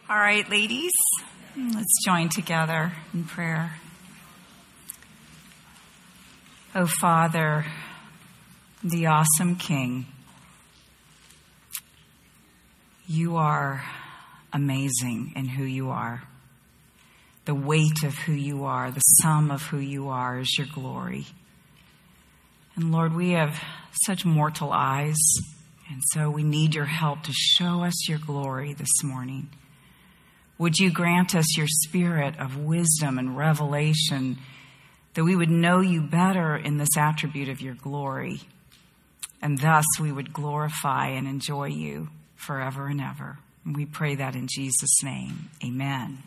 All right, ladies, let's join together in prayer. Oh, Father, the awesome King, you are amazing in who you are. The weight of who you are, the sum of who you are is your glory. And Lord, we have such mortal eyes, and so we need your help to show us your glory this morning. Would you grant us your spirit of wisdom and revelation, that we would know you better in this attribute of your glory, and thus we would glorify and enjoy you forever and ever. And we pray that in Jesus' name. Amen.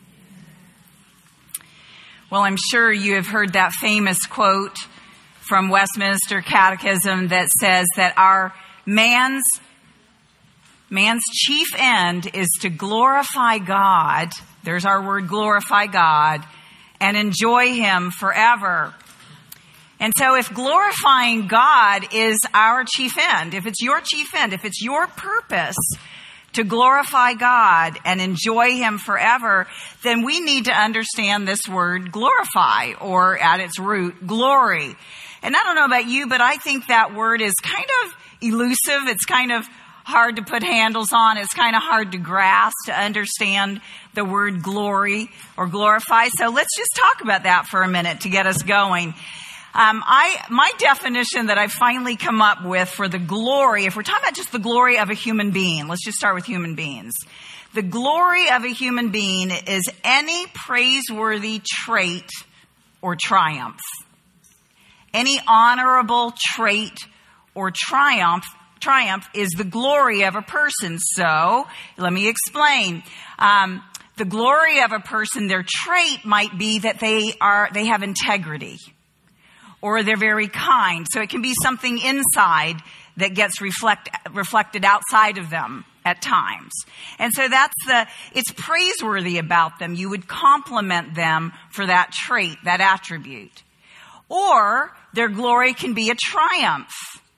Well, I'm sure you have heard that famous quote from Westminster Catechism that says that our man's chief end is to glorify God. There's our word, glorify God, and enjoy him forever. And so if glorifying God is our chief end, if it's your chief end, if it's your purpose to glorify God and enjoy him forever, then we need to understand this word glorify, or at its root, glory. And I don't know about you, but I think that word is kind of elusive. It's kind of hard to put handles on. It's kind of hard to grasp, to understand the word glory or glorify. So let's just talk about that for a minute to get us going. My definition that I've finally come up with for the glory, if we're talking about just the glory of a human being, let's just start with human beings. The glory of a human being is any praiseworthy trait or triumph. Any honorable trait or triumph is the glory of a person. So, let me explain. The glory of a person, their trait might be that they have integrity, or they're very kind. So it can be something inside that gets reflected outside of them at times. And so it's praiseworthy about them. You would compliment them for that trait, that attribute. Or their glory can be a triumph.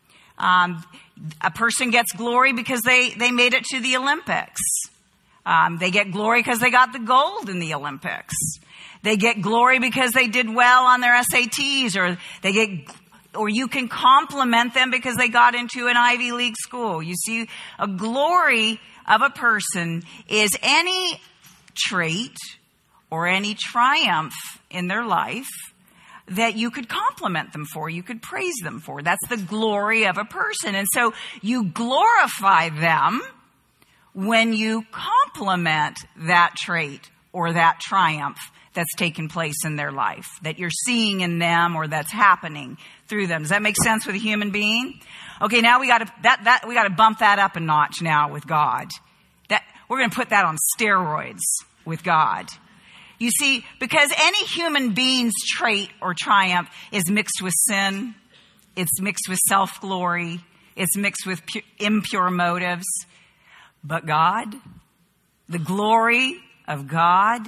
A person gets glory because they made it to the Olympics. They get glory because they got the gold in the Olympics. They get glory because they did well on their SATs, or you can compliment them because they got into an Ivy League school. You see, a glory of a person is any trait or any triumph in their life that you could compliment them for, you could praise them for. That's the glory of a person. And so you glorify them when you compliment that trait or that triumph that's taken place in their life, that you're seeing in them or that's happening through them. Does that make sense with a human being? Okay, now we got to bump that up a notch now with God. We're going to put that on steroids with God. You see, because any human being's trait or triumph is mixed with sin, it's mixed with self-glory, it's mixed with impure motives. But God, the glory of God,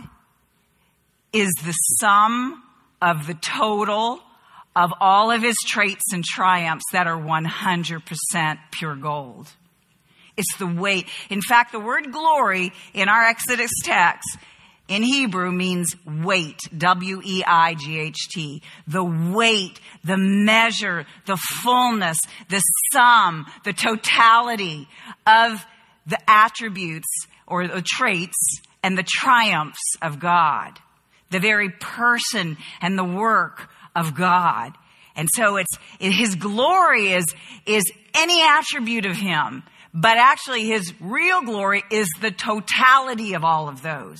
is the sum of the total of all of his traits and triumphs that are 100% pure gold. It's the weight. In fact, the word glory in our Exodus text in Hebrew means weight, W-E-I-G-H-T. The weight, the measure, the fullness, the sum, the totality of the attributes or the traits and the triumphs of God. The very person and the work of God. And so his glory is any attribute of him. But actually his real glory is the totality of all of those.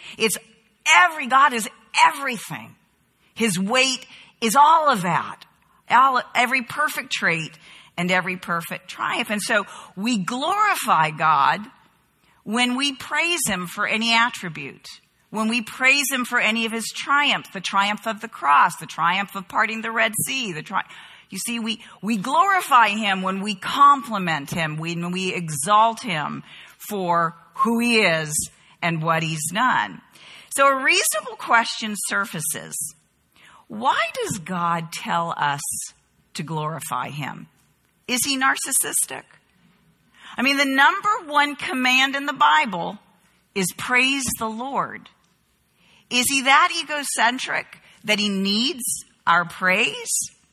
God is everything. His weight is all of that. Every perfect trait and every perfect triumph. And so we glorify God when we praise him for any attribute. When we praise him for any of his triumph, the triumph of the cross, the triumph of parting the Red Sea, you see, we glorify him when we compliment him, when we exalt him for who he is and what he's done. So a reasonable question surfaces. Why does God tell us to glorify him? Is he narcissistic? I mean, the number one command in the Bible is praise the Lord. Is he that egocentric that he needs our praise?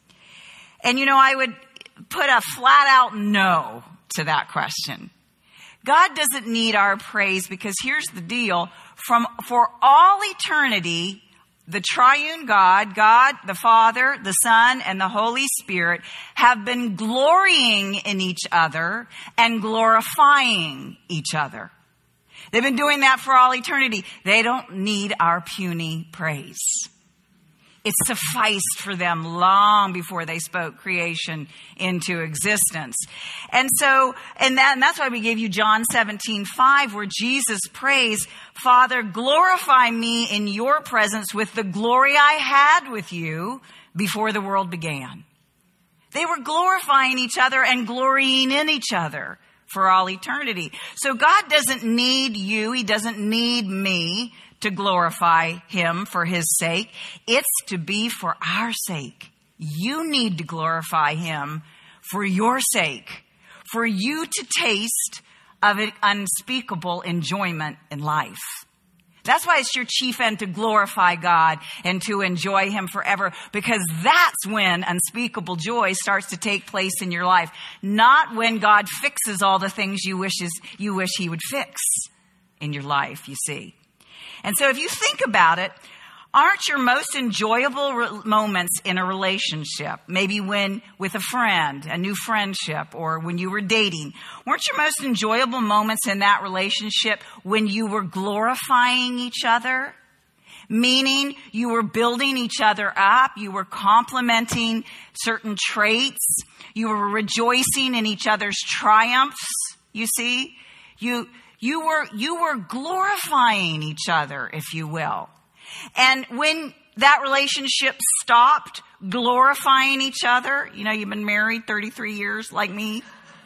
And I would put a flat out no to that question. God doesn't need our praise because here's the deal. For all eternity, the triune God, God the Father, the Son, and the Holy Spirit have been glorying in each other and glorifying each other. They've been doing that for all eternity. They don't need our puny praise. It sufficed for them long before they spoke creation into existence. And that's why we gave you John 17:5, where Jesus prays, Father, glorify me in your presence with the glory I had with you before the world began. They were glorifying each other and glorying in each other for all eternity. So God doesn't need you. He doesn't need me to glorify him for his sake. It's to be for our sake. You need to glorify him for your sake, for you to taste of an unspeakable enjoyment in life. That's why it's your chief end to glorify God and to enjoy him forever, because that's when unspeakable joy starts to take place in your life. Not when God fixes all the things you wish he would fix in your life, you see. And so if you think about it, aren't your most enjoyable moments in a relationship, maybe when with a friend, a new friendship, or when you were dating, weren't your most enjoyable moments in that relationship when you were glorifying each other? Meaning you were building each other up, you were complimenting certain traits, you were rejoicing in each other's triumphs, you see? You were glorifying each other, if you will. And when that relationship stopped glorifying each other, you've been married 33 years like me,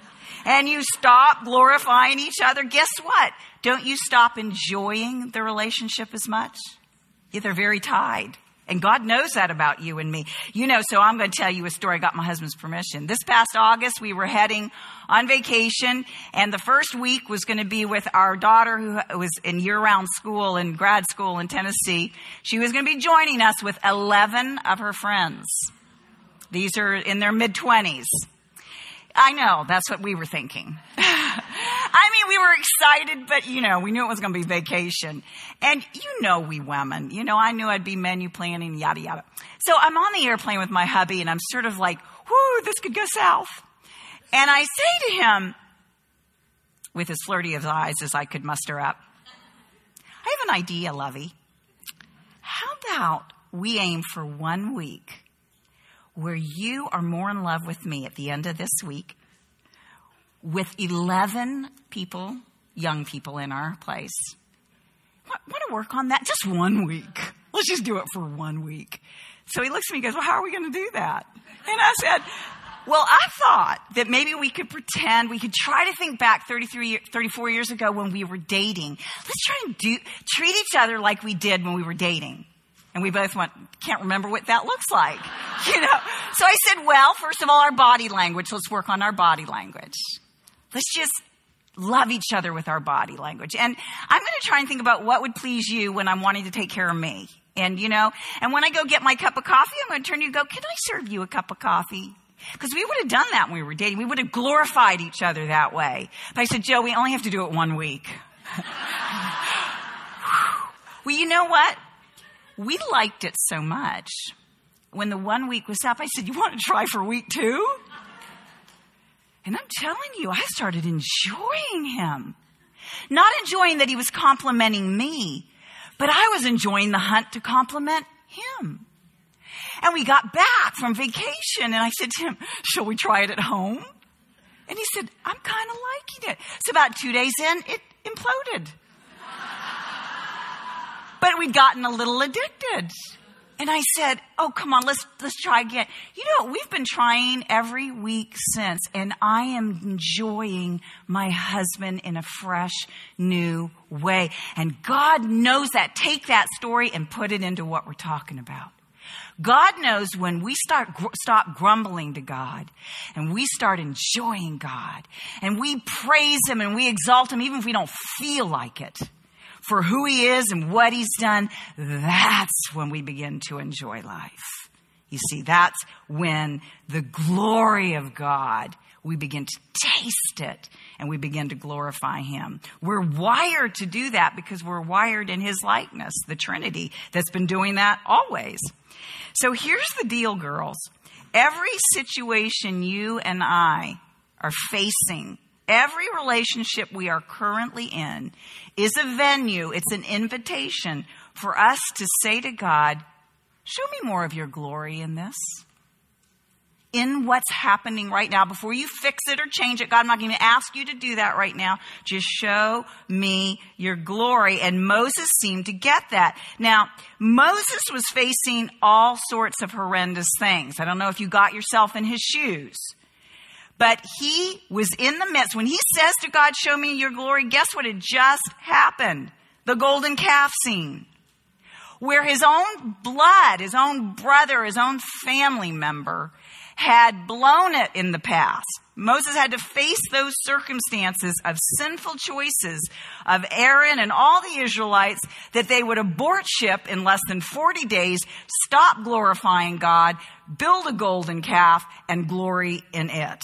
and you stop glorifying each other, guess what? Don't you stop enjoying the relationship as much? Yeah, they're very tied. And God knows that about you and me. So I'm going to tell you a story. I got my husband's permission. This past August, we were heading on vacation, and the first week was going to be with our daughter who was in year-round school and grad school in Tennessee. She was going to be joining us with 11 of her friends. These are in their mid-20s. I know, that's what we were thinking. We were excited, but, we knew it was going to be vacation. And we women, I knew I'd be menu planning, yada, yada. So I'm on the airplane with my hubby, and I'm sort of like, whoo, this could go south. And I say to him, with as flirty of eyes as I could muster up, I have an idea, lovey. How about we aim for 1 week where you are more in love with me at the end of this week, with 11 people, young people in our place. Want to work on that? Just 1 week. Let's just do it for 1 week. So he looks at me and goes, well, how are we going to do that? And I said, well, I thought that maybe we could try to think back 34 years ago when we were dating. Let's try and treat each other like we did when we were dating. And we both went, can't remember what that looks like. So I said, well, first of all, our body language. Let's work on our body language. Let's just love each other with our body language. And I'm going to try and think about what would please you when I'm wanting to take care of me. And, and when I go get my cup of coffee, I'm going to turn to you and go, can I serve you a cup of coffee? Because we would have done that when we were dating. We would have glorified each other that way. But I said, Joe, we only have to do it 1 week. Well, you know what? We liked it so much. When the 1 week was up, I said, you want to try for week 2? And I'm telling you, I started enjoying him. Not enjoying that he was complimenting me, but I was enjoying the hunt to compliment him. And we got back from vacation, and I said to him, shall we try it at home? And he said, I'm kind of liking it. So about 2 days in, it imploded. But we'd gotten a little addicted. And I said, oh, come on, let's try again. We've been trying every week since, and I am enjoying my husband in a fresh, new way. And God knows that. Take that story and put it into what we're talking about. God knows when we stop grumbling to God and we start enjoying God and we praise him and we exalt him even if we don't feel like it. for who he is and what he's done, that's when we begin to enjoy life. You see, that's when the glory of God, we begin to taste it and we begin to glorify him. We're wired to do that because we're wired in his likeness, the Trinity that's been doing that always. So here's the deal, girls. Every situation you and I are facing, every relationship we are currently in is a venue. It's an invitation for us to say to God, show me more of your glory in this. In what's happening right now, before you fix it or change it. God, I'm not going to ask you to do that right now. Just show me your glory. And Moses seemed to get that. Now, Moses was facing all sorts of horrendous things. I don't know if you got yourself in his shoes. But he was in the midst. When he says to God, show me your glory, guess what had just happened? The golden calf scene. Where his own blood, his own brother, his own family member had blown it in the past. Moses had to face those circumstances of sinful choices of Aaron and all the Israelites, that they would abort ship in less than 40 days, stop glorifying God, build a golden calf, and glory in it.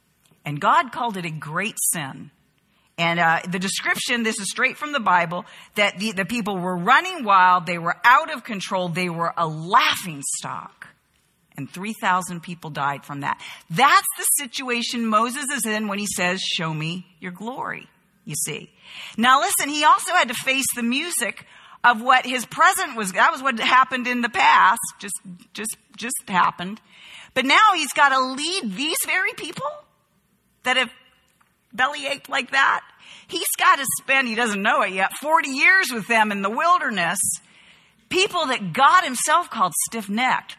And God called it a great sin. And the description, this is straight from the Bible, that the people were running wild, they were out of control, they were a laughing stock. And 3,000 people died from that. That's the situation Moses is in when he says, show me your glory, you see. Now listen, he also had to face the music of what his present was. That was what happened in the past, just happened. But now he's got to lead these very people that have bellyached like that. He's got to spend, he doesn't know it yet, 40 years with them in the wilderness. People that God himself called stiff-necked.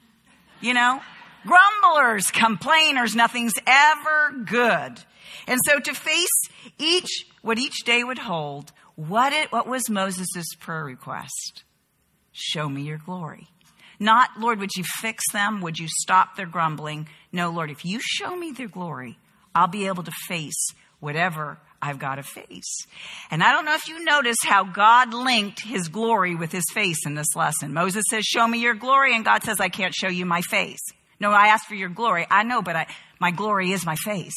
You know, grumblers, complainers, nothing's ever good. And so to face what each day would hold, what was Moses' prayer request? Show me your glory. Not, Lord, would you fix them? Would you stop their grumbling? No, Lord, if you show me their glory, I'll be able to face whatever I've got to face. And I don't know if you notice how God linked his glory with his face in this lesson. Moses says, show me your glory. And God says, I can't show you my face. No, I asked for your glory. I know, but my glory is my face.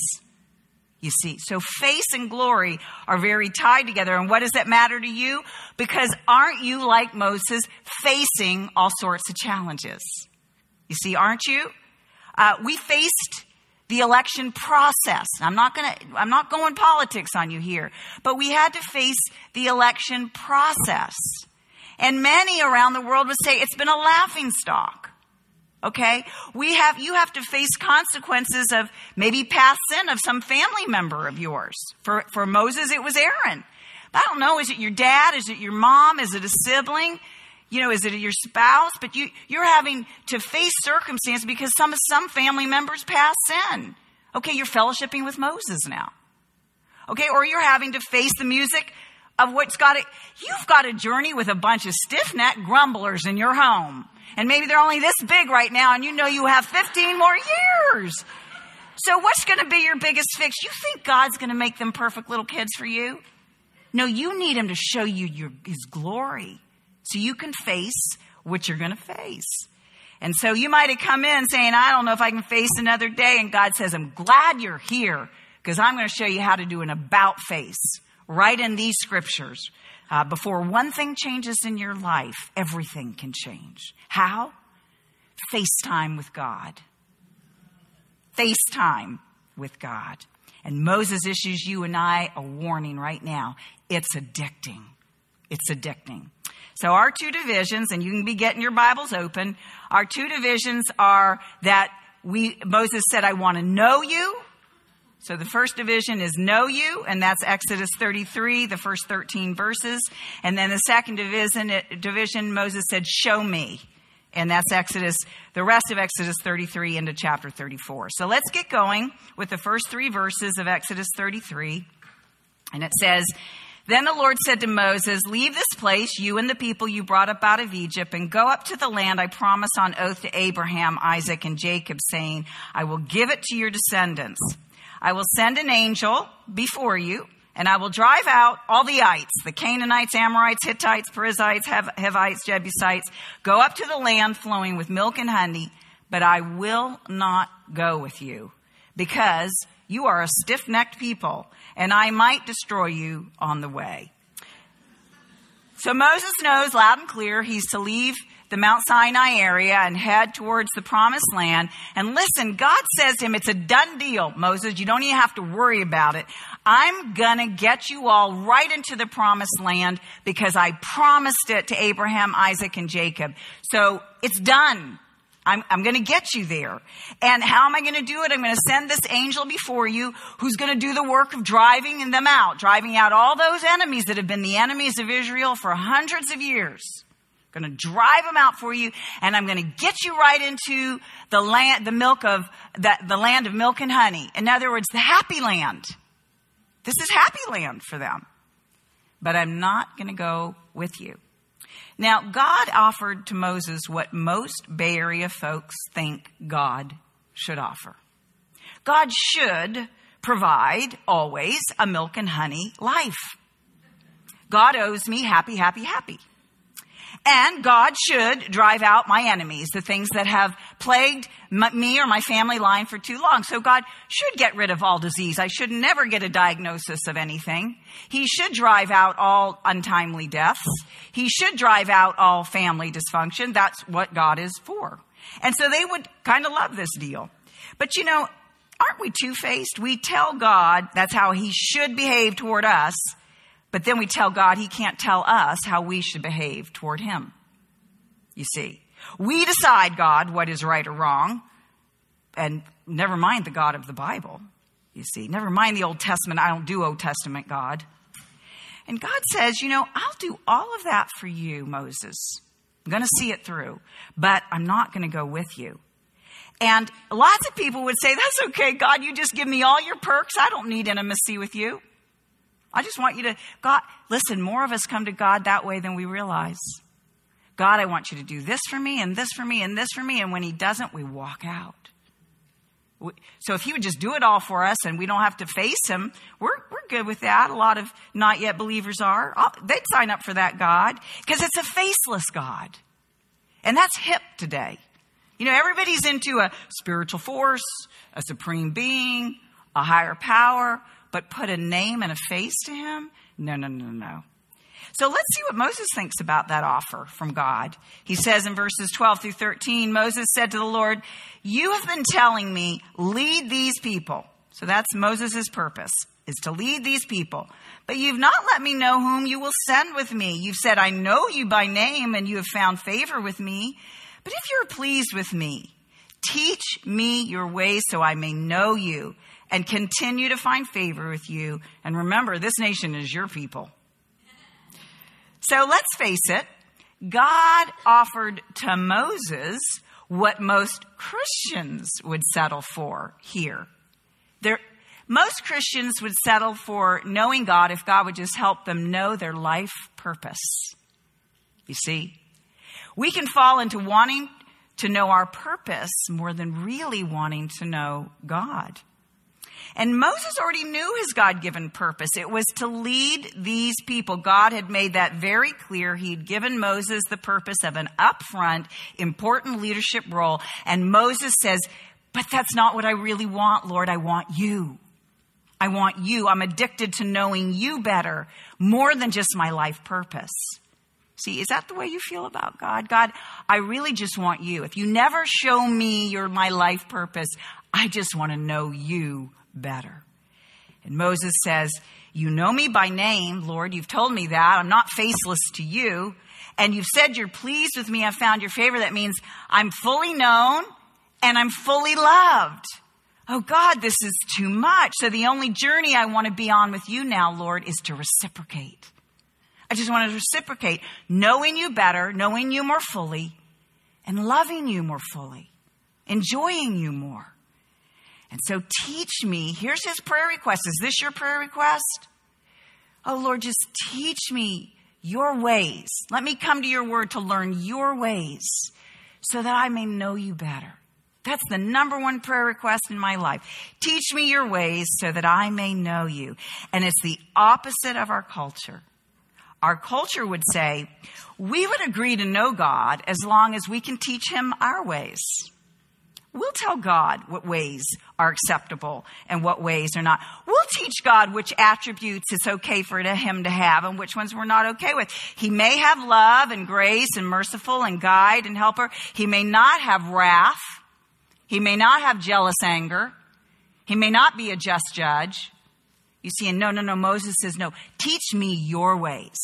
You see, so face and glory are very tied together. And what does that matter to you? Because aren't you like Moses facing all sorts of challenges? You see, aren't you? We faced the election process. I'm not going politics on you here, but we had to face the election process. And many around the world would say it's been a laughing stock. Okay? You have to face consequences of maybe past sin of some family member of yours. For Moses, it was Aaron. But I don't know, is it your dad? Is it your mom? Is it a sibling? You know, is it your spouse? But you're having to face circumstances because some family members passed sin. Okay, you're fellowshipping with Moses now. Okay, or you're having to face the music of you've got a journey with a bunch of stiff-necked grumblers in your home. And maybe they're only this big right now and you know you have 15 more years. So what's going to be your biggest fix? You think God's going to make them perfect little kids for you? No, you need him to show you his glory. So you can face what you're going to face. And so you might have come in saying, I don't know if I can face another day. And God says, I'm glad you're here because I'm going to show you how to do an about face right in these scriptures. Before one thing changes in your life, everything can change. How? FaceTime with God. FaceTime with God. And Moses issues you and I a warning right now. It's addicting. It's addicting. So our two divisions, and you can be getting your Bibles open, our two divisions are that Moses said, I want to know you. So the first division is know you, and that's Exodus 33, the first 13 verses. And then the second division, Moses said, show me. And that's the rest of Exodus 33 into chapter 34. So let's get going with the first three verses of Exodus 33. And it says, then the Lord said to Moses, leave this place, you and the people you brought up out of Egypt, and go up to the land I promised on oath to Abraham, Isaac, and Jacob, saying, I will give it to your descendants. I will send an angel before you, And I will drive out all the ites, the Canaanites, Amorites, Hittites, Perizzites, Hivites, Jebusites, go up to the land flowing with milk and honey, but I will not go with you, because you are a stiff-necked people, and I might destroy you on the way. So Moses knows loud and clear he's to leave the Mount Sinai area and head towards the promised land. And listen, God says to him, it's a done deal, Moses. You don't even have to worry about it. I'm going to get you all right into the promised land because I promised it to Abraham, Isaac, and Jacob. So it's done. I'm going to get you there. And how am I going to do it? I'm going to send this angel before you who's going to do the work of driving them out, driving out all those enemies that have been the enemies of Israel for hundreds of years. I'm going to drive them out for you, and I'm going to get you right into the land, the land of milk and honey. In other words, the happy land. This is happy land for them. But I'm not going to go with you. Now, God offered to Moses what most Bay Area folks think God should offer. God should provide always a milk and honey life. God owes me happy, happy, happy. And God should drive out my enemies, the things that have plagued me or my family line for too long. So God should get rid of all disease. I should never get a diagnosis of anything. He should drive out all untimely deaths. He should drive out all family dysfunction. That's what God is for. And so they would kind of love this deal. But you know, aren't we two-faced? We tell God that's how he should behave toward us. But then we tell God he can't tell us how we should behave toward him. You see, we decide, God, what is right or wrong. And never mind the God of the Bible. You see, never mind the Old Testament. I don't do Old Testament God. And God says, you know, I'll do all of that for you, Moses. I'm going to see it through, but I'm not going to go with you. And lots of people would say, that's okay, God, you just give me all your perks. I don't need intimacy with you. I just want you to, God, listen, more of us come to God that way than we realize. God, I want you to do this for me and this for me and this for me. And when he doesn't, we walk out. So if he would just do it all for us and we don't have to face him, we're good with that. A lot of not yet believers are. They'd sign up for that God because it's a faceless God. And that's hip today. You know, everybody's into a spiritual force, a supreme being, a higher power. But put a name and a face to him? No. So let's see what Moses thinks about that offer from God. He says in verses 12 through 13, Moses said to the Lord, you have been telling me, lead these people. So that's Moses' purpose, is to lead these people. But you've not let me know whom you will send with me. You've said, I know you by name and you have found favor with me. But if you're pleased with me, teach me your ways so I may know you and continue to find favor with you. And remember, this nation is your people. So let's face it. God offered to Moses what most Christians would settle for here. Most Christians would settle for knowing God if God would just help them know their life purpose. You see, we can fall into wanting to know our purpose more than really wanting to know God. And Moses already knew his God-given purpose. It was to lead these people. God had made that very clear. He'd given Moses the purpose of an upfront, important leadership role. And Moses says, but that's not what I really want, Lord. I want you. I want you. I'm addicted to knowing you better, more than just my life purpose. See, is that the way you feel about God? God, I really just want you. If you never show me my life purpose, I just want to know you better. And Moses says, you know me by name, Lord. You've told me that. I'm not faceless to you. And you've said you're pleased with me. I've found your favor. That means I'm fully known and I'm fully loved. Oh God, this is too much. So the only journey I want to be on with you now, Lord, is to reciprocate. I just want to reciprocate, knowing you better, knowing you more fully, and loving you more fully, enjoying you more. And so teach me. Here's his prayer request. Is this your prayer request? Oh, Lord, just teach me your ways. Let me come to your word to learn your ways so that I may know you better. That's the number one prayer request in my life. Teach me your ways so that I may know you. And it's the opposite of our culture. Our culture would say, we would agree to know God as long as we can teach him our ways. We'll tell God what ways are acceptable and what ways are not. We'll teach God which attributes it's okay for him to have and which ones we're not okay with. He may have love and grace and merciful and guide and helper. He may not have wrath. He may not have jealous anger. He may not be a just judge. You see, and no, Moses says, no, teach me your ways.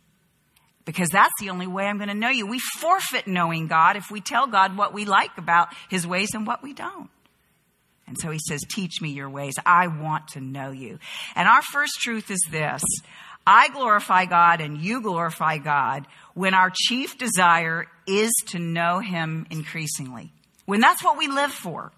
Because that's the only way I'm going to know you. We forfeit knowing God if we tell God what we like about his ways and what we don't. And so he says, teach me your ways. I want to know you. And our first truth is this. I glorify God and you glorify God when our chief desire is to know him increasingly. When that's what we live for.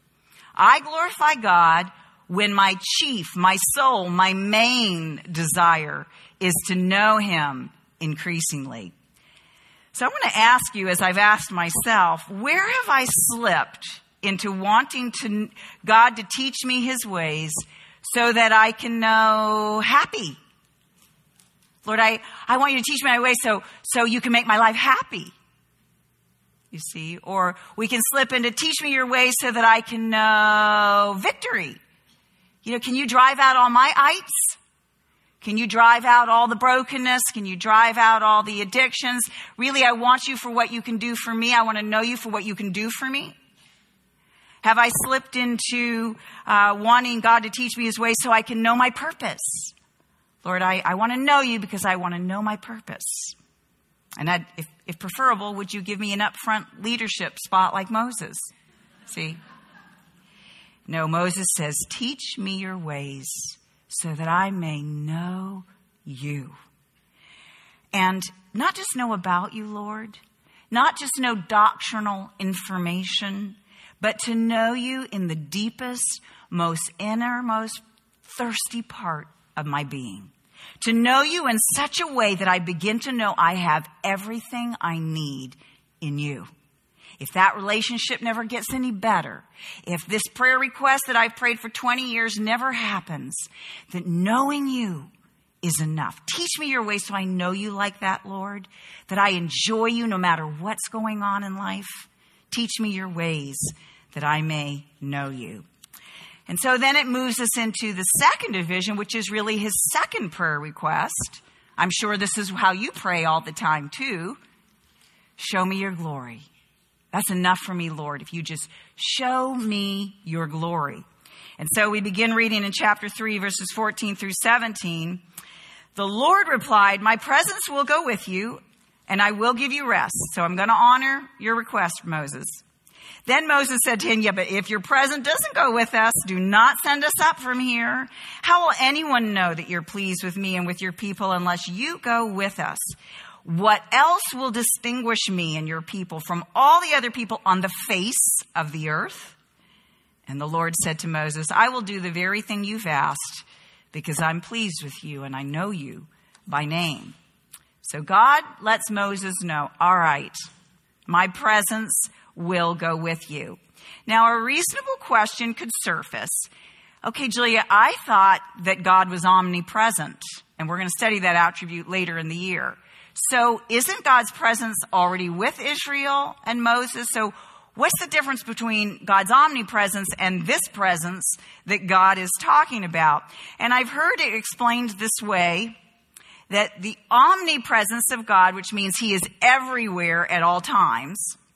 I glorify God when my chief, my soul, my main desire is to know him increasingly. So I want to ask you, as I've asked myself, where have I slipped into wanting God to teach me his ways so that I can know happy? Lord, I want you to teach me my ways so you can make my life happy. You see, or we can slip into teach me your ways so that I can know victory. You know, can you drive out all my ites? Can you drive out all the brokenness? Can you drive out all the addictions? Really, I want you for what you can do for me. I want to know you for what you can do for me. Have I slipped into wanting God to teach me his ways so I can know my purpose? Lord, I want to know you because I want to know my purpose. And if preferable, would you give me an upfront leadership spot like Moses? See? No, Moses says, teach me your ways so that I may know you. And not just know about you, Lord, not just know doctrinal information, but to know you in the deepest, most innermost, thirsty part of my being. To know you in such a way that I begin to know I have everything I need in you. If that relationship never gets any better, if this prayer request that I've prayed for 20 years never happens, that knowing you is enough. Teach me your ways so I know you like that, Lord, that I enjoy you no matter what's going on in life. Teach me your ways that I may know you. And so then it moves us into the second division, which is really his second prayer request. I'm sure this is how you pray all the time too. Show me your glory. That's enough for me, Lord, if you just show me your glory. And so we begin reading in chapter 3, verses 14 through 17. The Lord replied, my presence will go with you, and I will give you rest. So I'm going to honor your request, Moses. Then Moses said to him, yeah, but if your presence doesn't go with us, do not send us up from here. How will anyone know that you're pleased with me and with your people unless you go with us? What else will distinguish me and your people from all the other people on the face of the earth? And the Lord said to Moses, I will do the very thing you've asked because I'm pleased with you and I know you by name. So God lets Moses know, all right, my presence will go with you. Now, a reasonable question could surface. Okay, Julia, I thought that God was omnipresent, and we're going to study that attribute later in the year. So isn't God's presence already with Israel and Moses? So what's the difference between God's omnipresence and this presence that God is talking about? And I've heard it explained this way, that the omnipresence of God, which means he is everywhere at all times,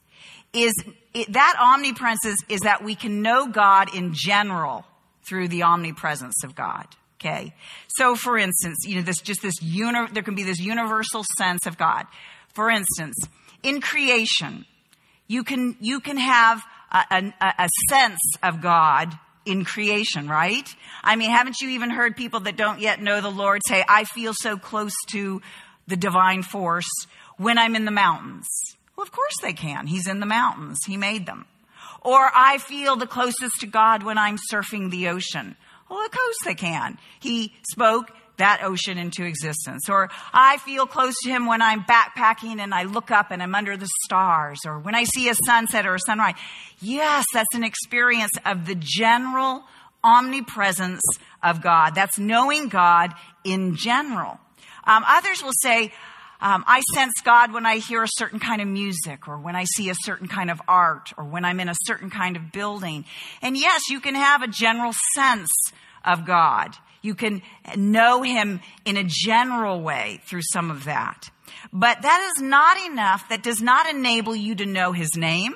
that omnipresence is that we can know God in general through the omnipresence of God. Okay. So for instance, there can be this universal sense of God. For instance, in creation, you can have a sense of God in creation, right? I mean, haven't you even heard people that don't yet know the Lord say, I feel so close to the divine force when I'm in the mountains? Well, of course they can. He's in the mountains. He made them. Or I feel the closest to God when I'm surfing the ocean. Well, of course they can. He spoke that ocean into existence. Or I feel close to him when I'm backpacking and I look up and I'm under the stars. Or when I see a sunset or a sunrise. Yes, that's an experience of the general omnipresence of God. That's knowing God in general. Others will say, I sense God when I hear a certain kind of music, or when I see a certain kind of art, or when I'm in a certain kind of building. And yes, you can have a general sense of God. You can know him in a general way through some of that. But that is not enough. That does not enable you to know his name,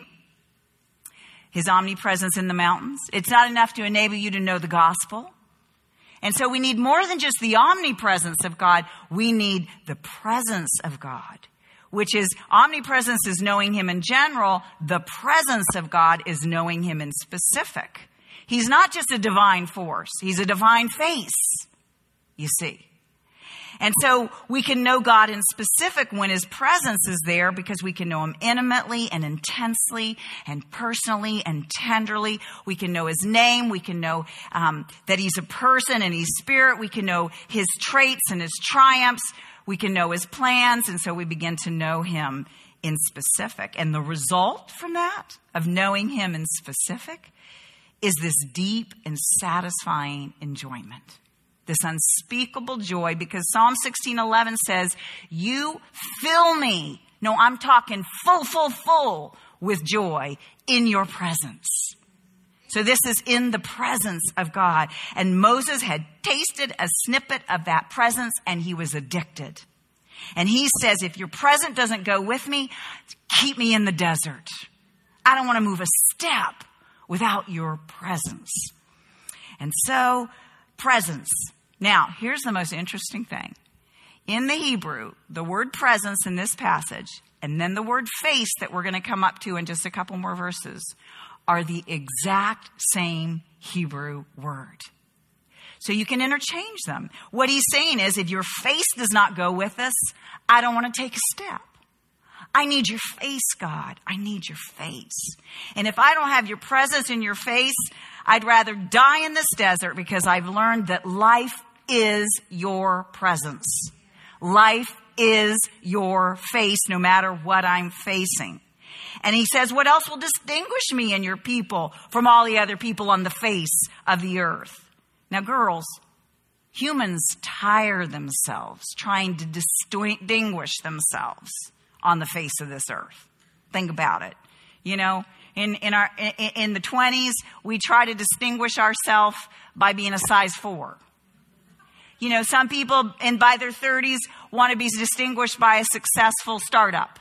his omnipresence in the mountains. It's not enough to enable you to know the gospel. And so we need more than just the omnipresence of God. We need the presence of God, which is omnipresence is knowing him in general. The presence of God is knowing him in specific. He's not just a divine force. He's a divine face, you see. And so we can know God in specific when his presence is there, because we can know him intimately and intensely and personally and tenderly. We can know his name. We can know that he's a person and he's spirit. We can know his traits and his triumphs. We can know his plans. And so we begin to know him in specific. And the result from that, of knowing him in specific, is this deep and satisfying enjoyment. This unspeakable joy, because Psalm 16:11 says, you fill me. No, I'm talking full with joy in your presence. So this is in the presence of God. And Moses had tasted a snippet of that presence and he was addicted. And he says, if your presence doesn't go with me, keep me in the desert. I don't want to move a step without your presence. And so, presence. Now, here's the most interesting thing. In the Hebrew, the word presence in this passage, and then the word face that we're going to come up to in just a couple more verses, are the exact same Hebrew word. So you can interchange them. What he's saying is, if your face does not go with us, I don't want to take a step. I need your face, God. I need your face. And if I don't have your presence in your face, I'd rather die in this desert, because I've learned that life is your presence. Life is your face, no matter what I'm facing. And he says, what else will distinguish me and your people from all the other people on the face of the earth? Now, girls, humans tire themselves trying to distinguish themselves on the face of this earth. Think about it. You know, in the 20s, we try to distinguish ourselves by being a size 4. You know, some people by their 30s want to be distinguished by a successful startup.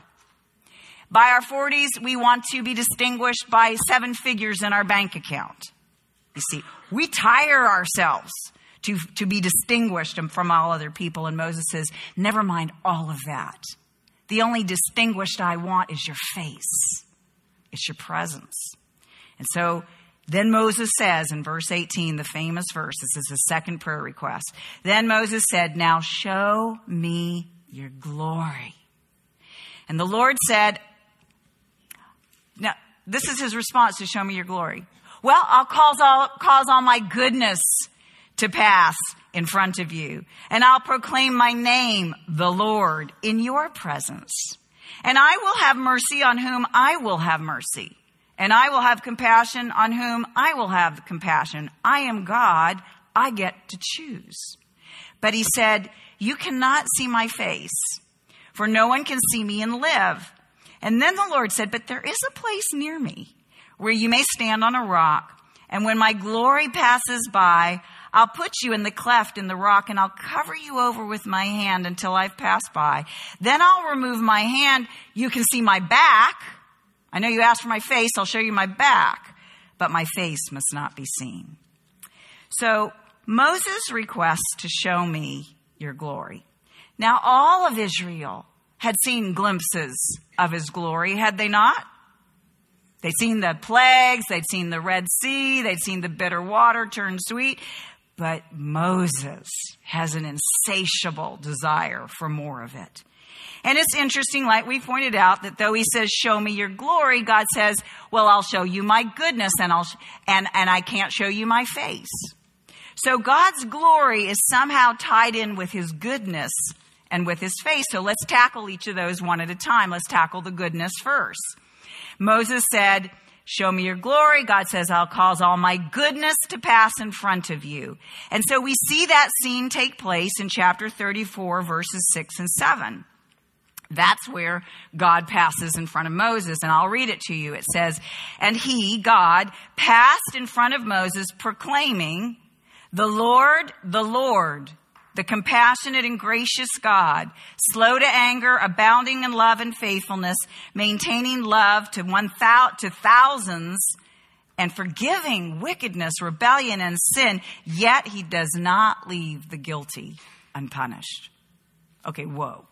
By our 40s, we want to be distinguished by 7 figures in our bank account. You see, we tire ourselves to be distinguished from all other people. And Moses says, never mind all of that. The only distinguished I want is your face. It's your presence. And so then Moses says in verse 18, the famous verse, this is the second prayer request. Then Moses said, now show me your glory. And the Lord said, now this is his response to show me your glory. Well, I'll cause all my goodness to pass in front of you. And I'll proclaim my name, the Lord, in your presence. And I will have mercy on whom I will have mercy. And I will have compassion on whom I will have compassion. I am God. I get to choose. But he said, you cannot see my face, for no one can see me and live. And then the Lord said, but there is a place near me where you may stand on a rock. And when my glory passes by, I'll put you in the cleft in the rock, and I'll cover you over with my hand until I've passed by. Then I'll remove my hand. You can see my back. I know you asked for my face. I'll show you my back. But my face must not be seen. So Moses requests to show me your glory. Now, all of Israel had seen glimpses of his glory, had they not? They'd seen the plagues. They'd seen the Red Sea. They'd seen the bitter water turn sweet. But Moses has an insatiable desire for more of it. And it's interesting, like we pointed out, that though he says, show me your glory, God says, well, I'll show you my goodness, and I can't show you my face. So God's glory is somehow tied in with his goodness and with his face. So let's tackle each of those one at a time. Let's tackle the goodness first. Moses said, show me your glory. God says, I'll cause all my goodness to pass in front of you. And so we see that scene take place in chapter 34, verses 6 and 7. That's where God passes in front of Moses, and I'll read it to you. It says, and he, God, passed in front of Moses, proclaiming, the Lord, the compassionate and gracious God, slow to anger, abounding in love and faithfulness, maintaining love to thousands, and forgiving wickedness, rebellion, and sin, yet he does not leave the guilty unpunished. Okay, whoa.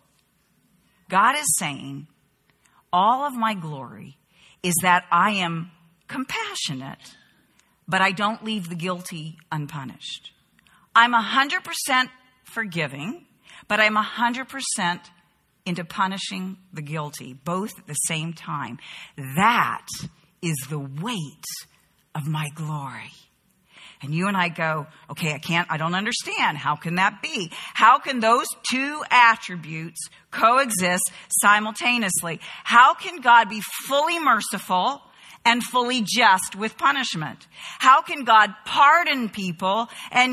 God is saying, all of my glory is that I am compassionate, but I don't leave the guilty unpunished. I'm 100% forgiving, but I'm 100% into punishing the guilty, both at the same time. That is the weight of my glory. And you and I go, okay, I don't understand. How can that be? How can those two attributes coexist simultaneously? How can God be fully merciful and fully just with punishment? How can God pardon people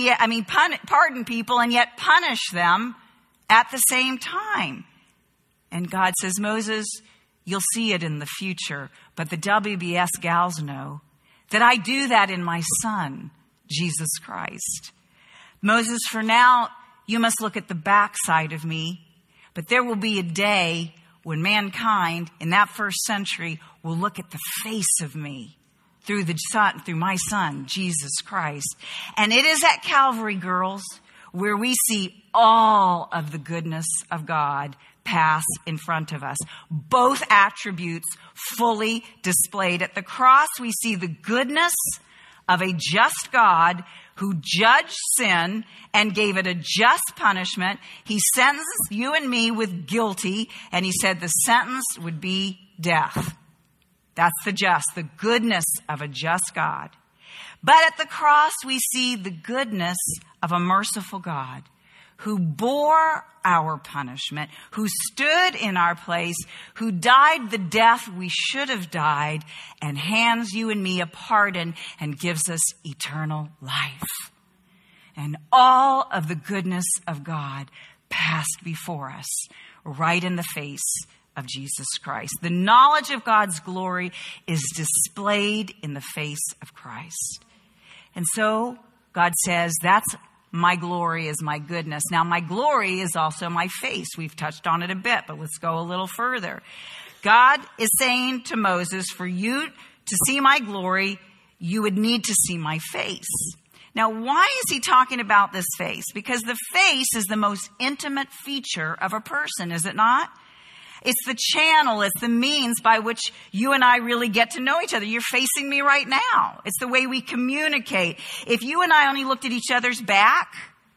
pardon people and yet punish them at the same time? And God says, Moses, you'll see it in the future, but the WBS gals know that I do that in my Son, Jesus Christ. Moses, for now, you must look at the backside of me, but there will be a day when mankind in that first century will look at the face of me through my Son, Jesus Christ. And it is at Calvary, girls, where we see all of the goodness of God pass in front of us. Both attributes fully displayed. At the cross, we see the goodness of a just God who judged sin and gave it a just punishment. He sentenced you and me with guilty, and he said the sentence would be death. That's the goodness of a just God. But at the cross, we see the goodness of a merciful God who bore our punishment, who stood in our place, who died the death we should have died, and hands you and me a pardon and gives us eternal life. And all of the goodness of God passed before us, right in the face of Jesus Christ. The knowledge of God's glory is displayed in the face of Christ. And so God says, that's my glory is my goodness. Now, my glory is also my face. We've touched on it a bit, but let's go a little further. God is saying to Moses, for you to see my glory, you would need to see my face. Now, why is he talking about this face? Because the face is the most intimate feature of a person, is it not? It's the channel, it's the means by which you and I really get to know each other. You're facing me right now. It's the way we communicate. If you and I only looked at each other's back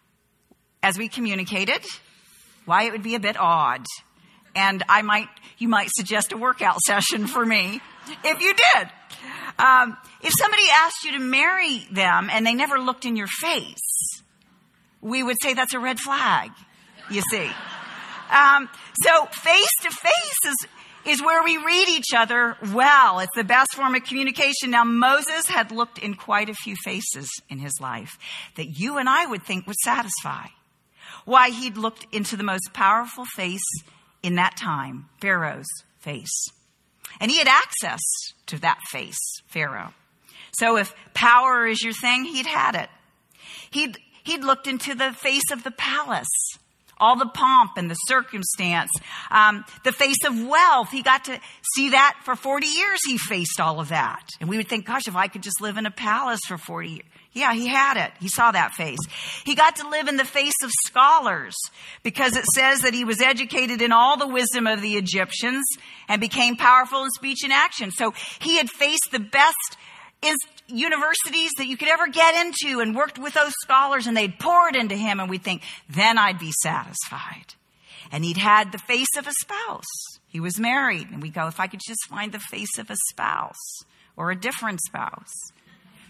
as we communicated, why, it would be a bit odd. And you might suggest a workout session for me if you did. If somebody asked you to marry them and they never looked in your face, we would say that's a red flag, you see. So face to face is where we read each other well. It's the best form of communication. Now, Moses had looked in quite a few faces in his life that you and I would think would satisfy. Why, he'd looked into the most powerful face in that time, Pharaoh's face. And he had access to that face, Pharaoh. So if power is your thing, he'd had it. He'd looked into the face of the palace. All the pomp and the circumstance, the face of wealth. He got to see that for 40 years. He faced all of that. And we would think, gosh, if I could just live in a palace for 40 years. Yeah, he had it. He saw that face. He got to live in the face of scholars because it says that he was educated in all the wisdom of the Egyptians and became powerful in speech and action. So he had faced the best universities that you could ever get into and worked with those scholars, and they'd poured into him, and we'd think, then I'd be satisfied. And he'd had the face of a spouse. He was married, and we go, if I could just find the face of a spouse or a different spouse.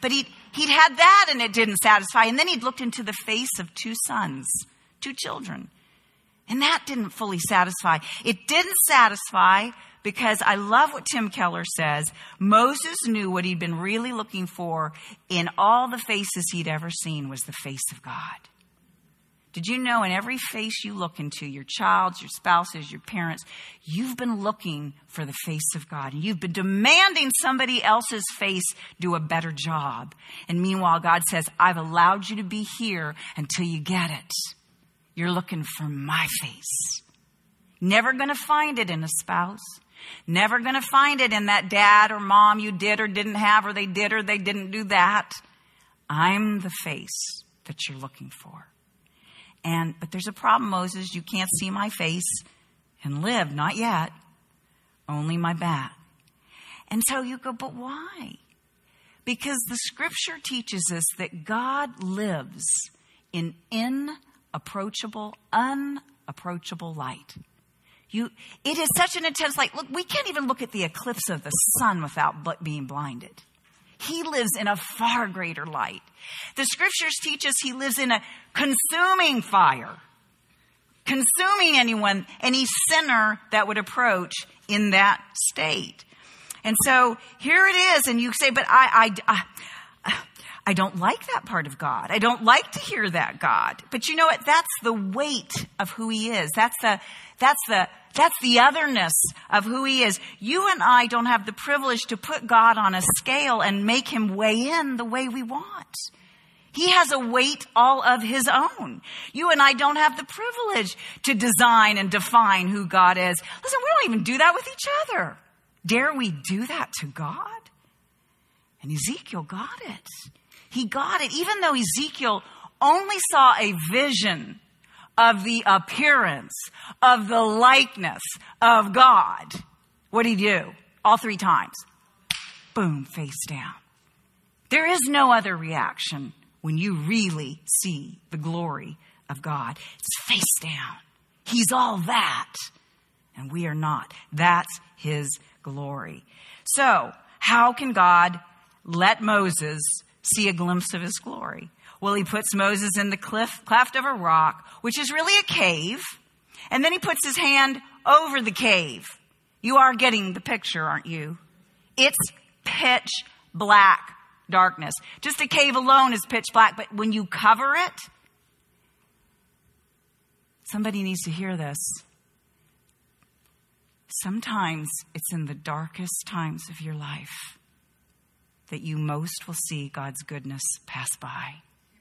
But he'd had that and it didn't satisfy. And then he'd looked into the face of 2 sons, 2 children. And that didn't fully satisfy. It didn't satisfy because I love what Tim Keller says. Moses knew what he'd been really looking for in all the faces he'd ever seen was the face of God. Did you know in every face you look into, your child's, your spouse's, your parents', you've been looking for the face of God. And you've been demanding somebody else's face do a better job. And meanwhile, God says, I've allowed you to be here until you get it. You're looking for my face. Never going to find it in a spouse. Never going to find it in that dad or mom you did or didn't have, or they did or they didn't do that. I'm the face that you're looking for. But there's a problem, Moses. You can't see my face and live. Not yet. Only my back. And so you go, but why? Because the scripture teaches us that God lives in unapproachable light. It is such an intense light. Look, we can't even look at the eclipse of the sun without being blinded. He lives in a far greater light. The scriptures teach us he lives in a consuming fire, consuming any sinner that would approach in that state. And so here it is, and you say, but I don't like that part of God. I don't like to hear that God. But you know what? That's the weight of who he is. That's the otherness of who he is. You and I don't have the privilege to put God on a scale and make him weigh in the way we want. He has a weight all of his own. You and I don't have the privilege to design and define who God is. Listen, we don't even do that with each other. Dare we do that to God? And Ezekiel got it. He got it. Even though Ezekiel only saw a vision of the appearance, of the likeness of God, what did he do? All 3 times. Boom, face down. There is no other reaction when you really see the glory of God. It's face down. He's all that, and we are not. That's his glory. So, how can God let Moses see a glimpse of his glory? Well, he puts Moses in the cleft of a rock, which is really a cave. And then he puts his hand over the cave. You are getting the picture, aren't you? It's pitch black darkness. Just a cave alone is pitch black. But when you cover it, somebody needs to hear this. Sometimes it's in the darkest times of your life that you most will see God's goodness pass by.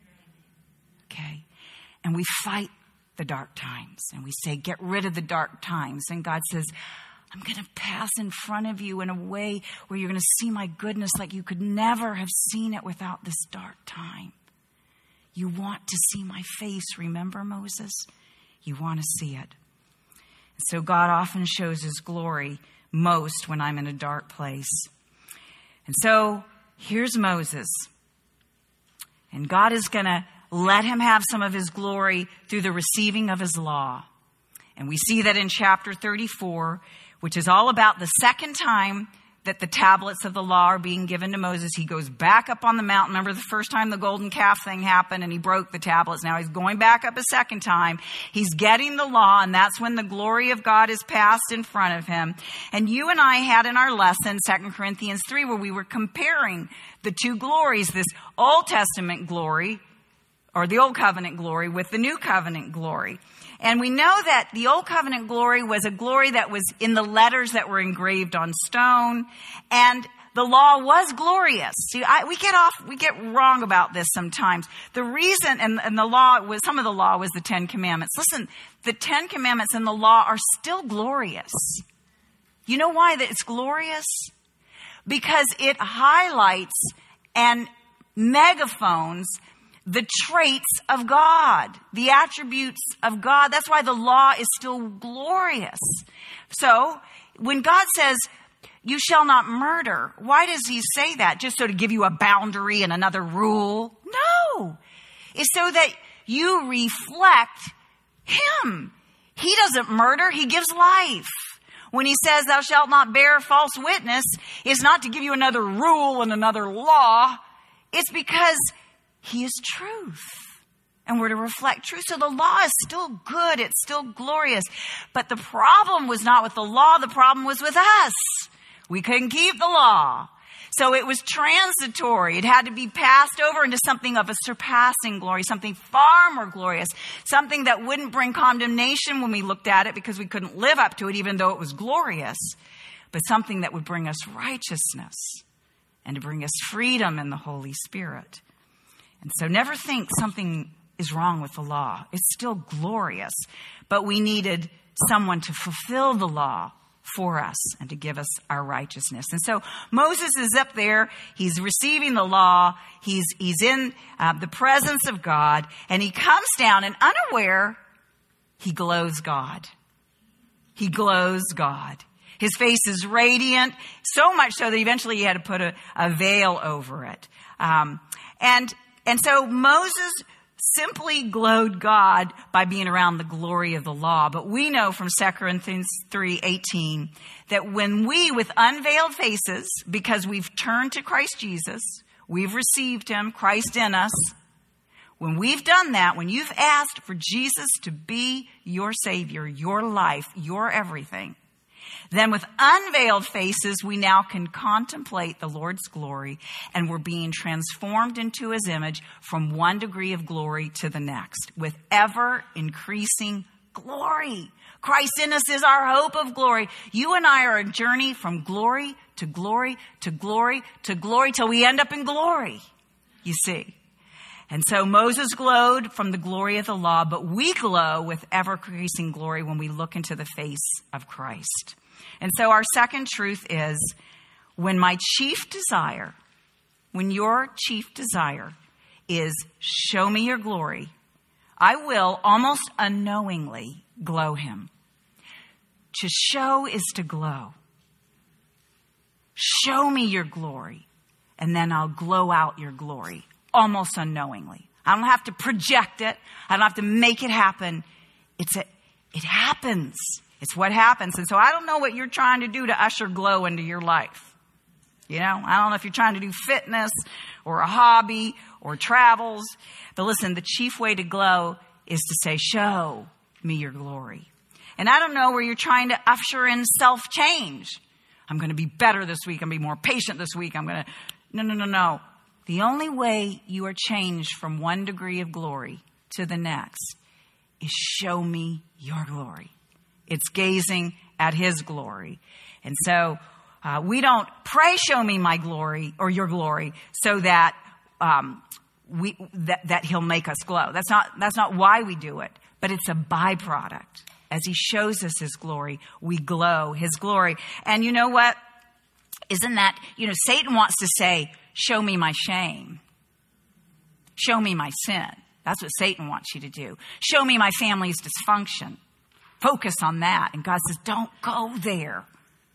Okay? And we fight the dark times. And we say, get rid of the dark times. And God says, I'm going to pass in front of you in a way where you're going to see my goodness like you could never have seen it without this dark time. You want to see my face, remember, Moses? You want to see it. So God often shows his glory most when I'm in a dark place. And so here's Moses. And God is going to let him have some of his glory through the receiving of his law. And we see that in chapter 34, which is all about the second time that the tablets of the law are being given to Moses. He goes back up on the mountain. Remember the first time the golden calf thing happened and he broke the tablets. Now he's going back up a second time. He's getting the law, and that's when the glory of God is passed in front of him. And you and I had in our lesson, 2 Corinthians 3, where we were comparing the 2 glories, this Old Testament glory, or the Old Covenant glory, with the New Covenant glory. And we know that the Old Covenant glory was a glory that was in the letters that were engraved on stone. And the law was glorious. See, we get wrong about this sometimes. The reason, and the law was, some of the law was the 10 Commandments. Listen, the 10 Commandments and the law are still glorious. You know why that it's glorious? Because it highlights and megaphones the traits of God, the attributes of God. That's why the law is still glorious. So when God says, you shall not murder, why does he say that? Just so to give you a boundary and another rule? No. It's so that you reflect him. He doesn't murder, he gives life. When he says thou shalt not bear false witness, it's not to give you another rule and another law. It's because he is truth. And we're to reflect truth. So the law is still good. It's still glorious. But the problem was not with the law. The problem was with us. We couldn't keep the law. So it was transitory. It had to be passed over into something of a surpassing glory, something far more glorious, something that wouldn't bring condemnation when we looked at it because we couldn't live up to it, even though it was glorious, but something that would bring us righteousness and to bring us freedom in the Holy Spirit. And so never think something is wrong with the law. It's still glorious, but we needed someone to fulfill the law for us and to give us our righteousness. And so Moses is up there. He's receiving the law. He's in the presence of God, and he comes down, and unaware, he glows God. He glows God. His face is radiant, so much so that eventually he had to put a veil over it. And so Moses simply glowed God by being around the glory of the law. But we know from 2 Corinthians 3:18 that when we, with unveiled faces, because we've turned to Christ Jesus, we've received him, Christ in us, when we've done that, when you've asked for Jesus to be your Savior, your life, your everything, then with unveiled faces, we now can contemplate the Lord's glory, and we're being transformed into his image from one degree of glory to the next with ever increasing glory. Christ in us is our hope of glory. You and I are a journey from glory to glory to glory to glory till we end up in glory, you see. And so Moses glowed from the glory of the law, but we glow with ever increasing glory when we look into the face of Christ. And so our second truth is, when your chief desire is show me your glory, I will almost unknowingly glow him. To show is to glow. Show me your glory, and then I'll glow out your glory almost unknowingly. I don't have to project it. I don't have to make it happen. It happens. It's what happens. And so I don't know what you're trying to do to usher glow into your life. You know, I don't know if you're trying to do fitness or a hobby or travels. But listen, the chief way to glow is to say, show me your glory. And I don't know where you're trying to usher in self-change. I'm going to be better this week. I'm going to be more patient this week. No. The only way you are changed from one degree of glory to the next is show me your glory. It's gazing at his glory. And so we don't pray, show me my glory or your glory, so that that he'll make us glow. That's not why we do it, but it's a byproduct. As he shows us his glory, we glow his glory. And you know what? Isn't that, Satan wants to say, show me my shame. Show me my sin. That's what Satan wants you to do. Show me my family's dysfunction. Focus on that. And God says, don't go there.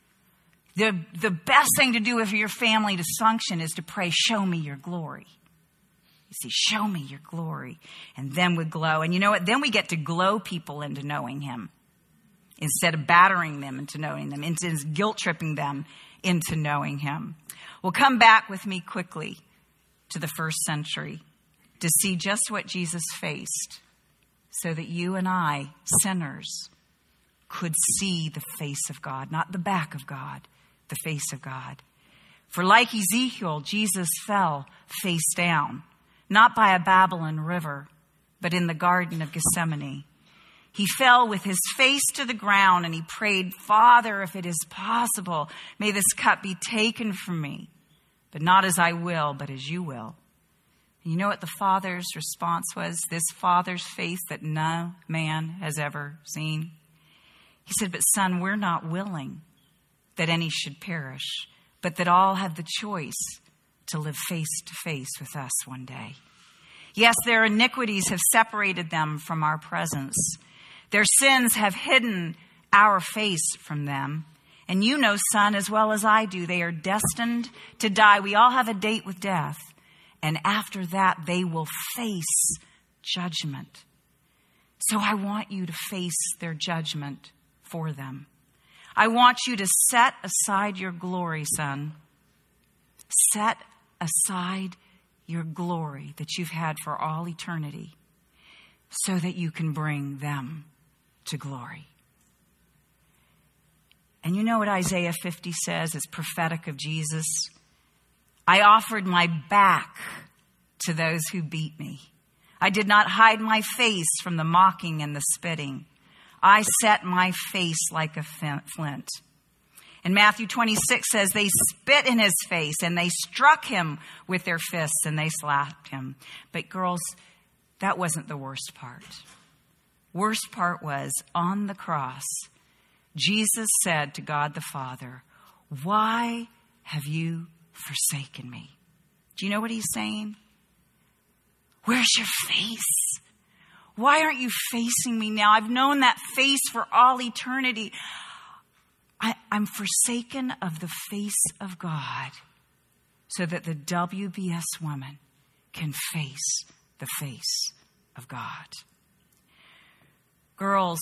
The best thing to do for your family dysfunction is to pray, show me your glory. You see, show me your glory. And then we glow. And you know what? Then we get to glow people into knowing him instead of battering them into knowing them, into guilt-tripping them into knowing him. Well, come back with me quickly to the first century to see just what Jesus faced so that you and I, sinners, could see the face of God, not the back of God, the face of God. For like Ezekiel, Jesus fell face down, not by a Babylon river, but in the Garden of Gethsemane. He fell with his face to the ground and he prayed, Father, if it is possible, may this cup be taken from me, but not as I will, but as you will. And you know what the Father's response was? This Father's faith that no man has ever seen. He said, but son, we're not willing that any should perish, but that all have the choice to live face to face with us one day. Yes, their iniquities have separated them from our presence. Their sins have hidden our face from them. And you know, son, as well as I do, they are destined to die. We all have a date with death. And after that, they will face judgment. So I want you to face their judgment for them. I want you to set aside your glory, son. Set aside your glory that you've had for all eternity so that you can bring them to glory. And you know what Isaiah 50 says? It's prophetic of Jesus. I offered my back to those who beat me. I did not hide my face from the mocking and the spitting. I set my face like a flint. And Matthew 26 says they spit in his face and they struck him with their fists and they slapped him. But girls, that wasn't the worst part. Worst part was on the cross, Jesus said to God the Father, why have you forsaken me? Do you know what he's saying? Where's your face? Why aren't you facing me now? I've known that face for all eternity. I'm forsaken of the face of God so that the WBS woman can face the face of God. Girls,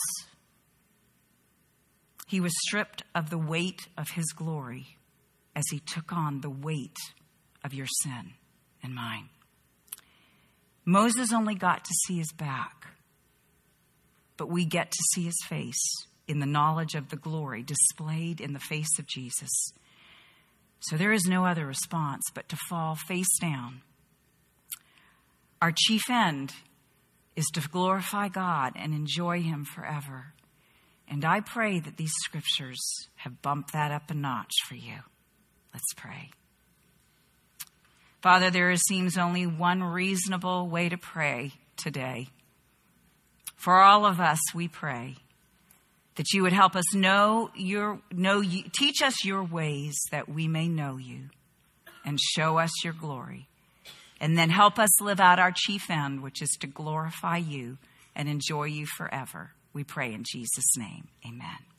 he was stripped of the weight of his glory as he took on the weight of your sin and mine. Moses only got to see his back, but we get to see his face in the knowledge of the glory displayed in the face of Jesus. So there is no other response but to fall face down. Our chief end is to glorify God and enjoy him forever. And I pray that these scriptures have bumped that up a notch for you. Let's pray. Father, there seems only one reasonable way to pray today. For all of us, we pray that you would help us teach us your ways that we may know you and show us your glory. And then help us live out our chief end, which is to glorify you and enjoy you forever. We pray in Jesus' name. Amen.